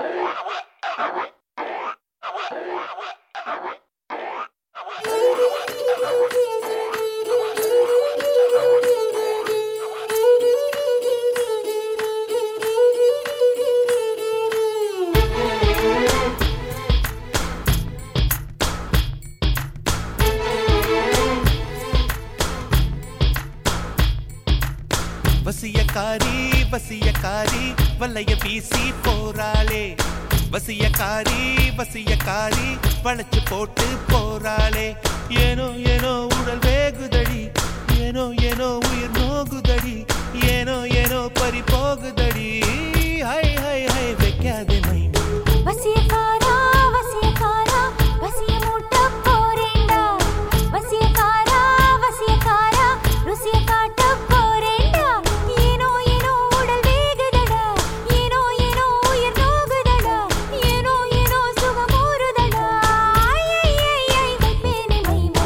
வசியக்காரி வசியக்காரி வலைய வீசி போறாளே, வசியக்காரி வசியக்காரி வளைச்சு போட்டு போறாளே. ஏனோ ஏனோ உடல் வேகுதடி, ஏனோ ஏனோ உயிர் நோகுதடி, ஏனோ ஏனோ பறி போகுதடி. ஹை ஹை ஹை வைக்காதே மைமா. வசியக்காரா வசியக்காரா வசிய மூட்ட போறேண்டா, வசியக்காரா வசியக்காரா ருசிய காட்ட போறேண்டா. ஏனோ ஏனோ உடல் வேகுதடா, ஏனோ ஏனோ உயிர் நோகுதடா, ஏனோ ஏனோ சுகம் ஊறுதடா. ஐ ஐ ஐ ஐ வைப்பேனே மைமை.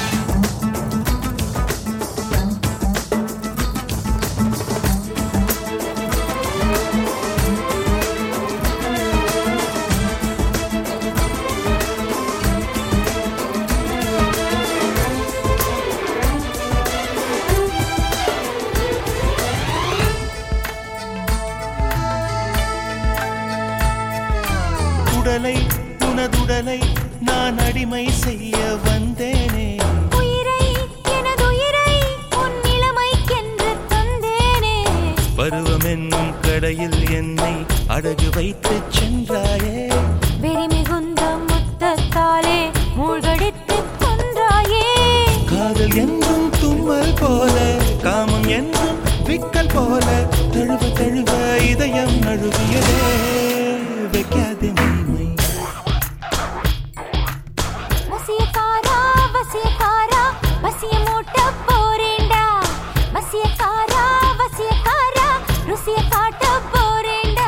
உடலை உனதுடலை நான் அடிமை செய்ய வந்தேனே, உயிரை எனதுயிரை உன் நிலைமைக்கென்று தந்தேனே. பருவம் என்னும் கடையில் என்னை அடகு வைத்து சென்றாயே, வெறி மிகுந்த முத்தத்தாலே மூழ்கடித்து கொன்றாயே. காதல் என்றும் தும்மல் போல, காமம் என்றும் விக்கல் போல, தழுவ தழுவ இதயம் நழுவியதே. வைக்காதே மைமை. வசியக்காரா வசியக்காரா வசிய மூட்ட போறேண்டா, வசியக்காரா வசியக்காரா ருசிய காட்ட போறேண்டா.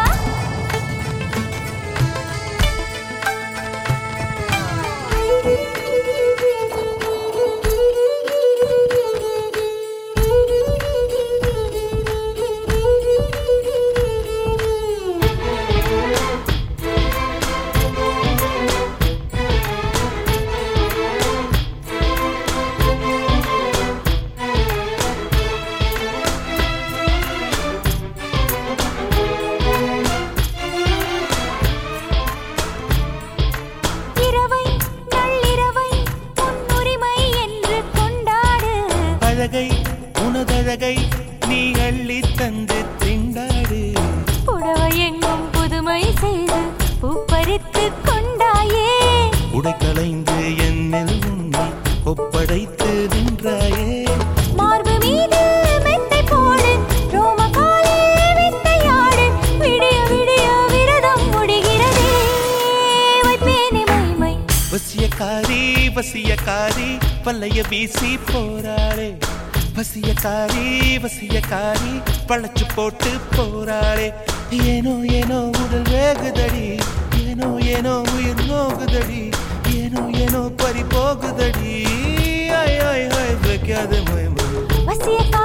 இரவை நள்ளிரவை உன் உரிமை என்று கொண்டாடு, அழகை உனதழகை நீ அள்ளி தந்து திண்டாடு. புடவை எங்கும் புதுமை செய்து பூப்பறித்து கொண்டாயே. உடை களைந்து என்னில் உன்னை ஒப்படைத்து நின்றாயே, மார்பு மீது மெத்தை போடு, ரோமகாலே வித்தையாடு, விடிய விடிய விரதம் முடிகிறதே. வைப்பேனே மைமை. வசியக்காரி வசியக்காரி வலைய வீசி போறாளே, வசியக்காரி வசியக்காரி வளைச்சு போட்டு போறாளே. ஏனோ ஏனோ உடல் வேகுதடி, ஏனோ ஏனோ உயிர் நோகுதடி, ஏனோ ஏனோ பறி போகுதடி. ஐ ஐ ஐ வைக்காதே மைமா. வசியக்காரா